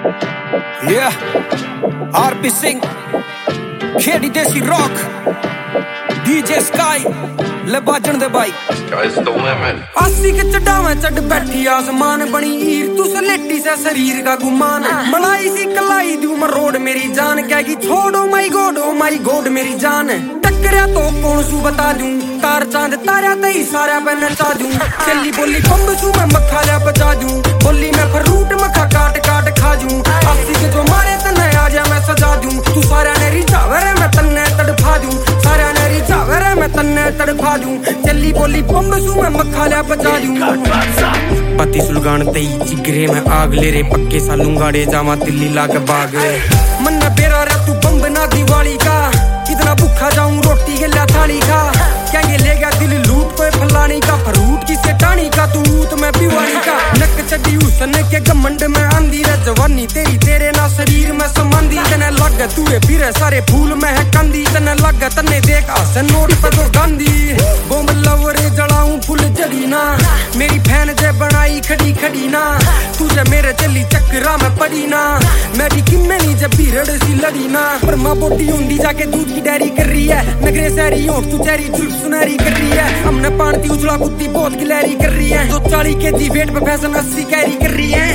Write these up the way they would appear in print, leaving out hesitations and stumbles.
RP Singh, Khedi देसी rock, DJ sky, ले बाजन दे भाई। आसी के चढ़ावे चढ़ बैठी आसमान बनी हीर, तू सलेटी से शरीर का गुमान। मलाई सी कलाई दी उमर रोड मेरी जान, कहेगी छोड़ो माई गोड मेरी जान। टकरिया तो कौन सू बता दूं, तार चांद तारा तई सारा पे नचा दूं। चली बोली बम्ब सू मैं मक्खा लिया बचा दूं, बोली मैं फ्रूट मक्खा काट काट खा दूं। आसी के जो मारे तन्ने आ जा मैं सजा दूं, तू सारा ने रिझावर मैं तन्ने तड़फा दूं। सारा ने रिझावर मैं तन्ने तड़फा दूं। चली बोली बम्ब सू मैं मक्खा लिया बचा दूं। पति सुलगान तई जिगरे में आग ले रे, पक्के सालू गाड़े जावा दिल्ली लाग बाग। मन बेरा रे तू बम्ब ना दिवाली का, कितना भूखा जाऊं रोटी के ला थाली खा। कहेंगे ले गया दिल लूट कोई फलानी का, फ्रूट किसे टाणी का तू तो मैं पिवानी का। नक चढ़ी उसन के घमंड में आंधी रे जवानी तेरी, तेरे ना शरीर में समांदी। तने लग तूए फिर सारे फूल में है कंदी, तने लग तने देख आसन नोट पे तो गांधी। बोम लवरे जलाऊं फुल जड़ी ना, मेरी फैन जे बनाई खड़ी खड़ी ना। तुझे मेरे चली चक्रा में पड़ी ना, मेरी किम्मे नी जब भीड़ सी लड़ी ना। पर माँ बोटी हुंदी जाके दूध की डेयरी कर रही है, नगरे सहरी होठ तू चेरी जुल्फ सुनहरी कर रही है। हमने पानती उछला कुत्ती बहुत गिलहरी कर रही है, जो 40 के जी वेट पे फैशन 80 कैरी कर रही है।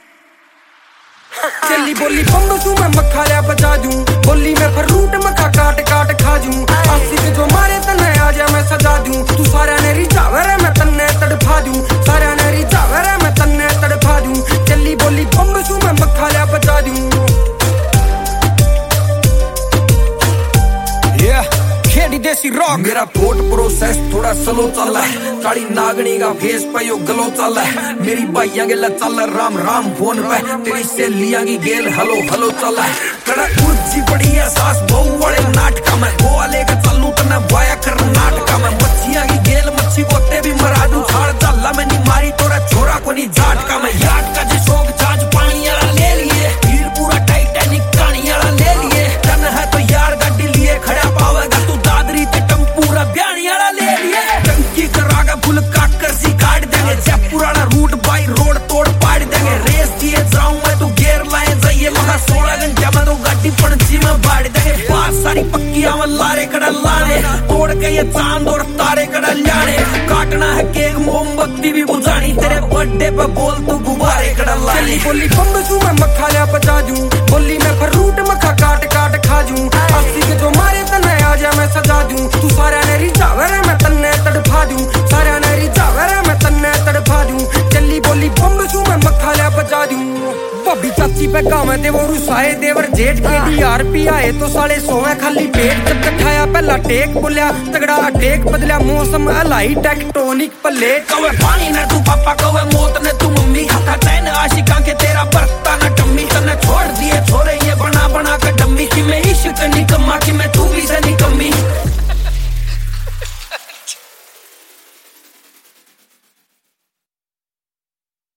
चली बोली बम्ब सू मैं मक्खा लिया बचा दूं, बोली मैं फ्रूट मक्खा काट काट खा दूं। आसी के जो मारे तन्ने आ जा मैं सजा दूं, तू सारा ने रिझावर मैं तन्ने तड़फा दूं। सारा ने रिझावर मैं तन्ने तड़फा दूं। चली बोली बम्ब सू मैं मक्खा लिया बचा दूं। खेड़ी देसी रॉक। मेरा थॉट प्रोसेस थोड़ा स्लो चल है, काली नागनी का फेस पे यो गलो चल है। मेरी भाइयां गेला चल राम राम फोन पे, तेरी सहेलियां की गेल हलो हलो चल है। कड़ा उर्जी पड़ी है सास बहु वाले नाटका में, गोवा लेकर चलू तने वाया कर्नाटका में। मच्छियां की गेल मच्छी बोते भी मरा दूं, छाड़ जाला में नी मारी तोरा छोरा को नी झाटका में। याट का जो शौक छाछ पानी वाला ले लिए, हीर पूरा टाइटैनिक कहानी वाला ले लिए। तन है तो यार गाड़ी लिए खड़ा पावेगा तू, दादरी ते टम्पूरा ब्यानी वाला ले लिए। टंकी करागा फुल काकर सी काट देंगे, जयपुर वाला रूट बाई रोड तोड़ पाड़ देंगे। रेस दिए जाऊं मैं तू गेर लाए जाइए, महा 16 घंटे में तो गाड़ी पड़ची में बाड़ देंगे। बात सारी पक्कियां में लारे कड़ा लाने, तोड़ के ये चांद और तारे कड़ा लाने। काटना है केक मोमबत्ती भी बुझानी, तेरे बर्थडे पे बोल तू गुब्बारे कड़ा लाने। बोली बम्ब सू मैं मक्खा लिया बचा दूं, बोली मैं फ्रूट मक्खा काट काट खा दूं। आसी के जो मारे तन्ने आ जा मैं सजा दूं, तू सारा ने रिझावर मैं तन्ने तड़फा दूं। सारा ने रिझावर मैं तन्ने तड़फा दूं। चली बोली बम्ब सू मैं मक्खा लिया बचा दूं। भाभी चाची पे काम है वो रुसाए देवर जेठ के DRP आए तो साले सोए खाली पेट। जब कठाया पहला टेक बोलिया तगड़ा टेक बदलिया, मौसम हलाई टेक्टोनिक प्लेट। कवे पानी ने तू पापा कवे मौत ने तू मम्मी, खाता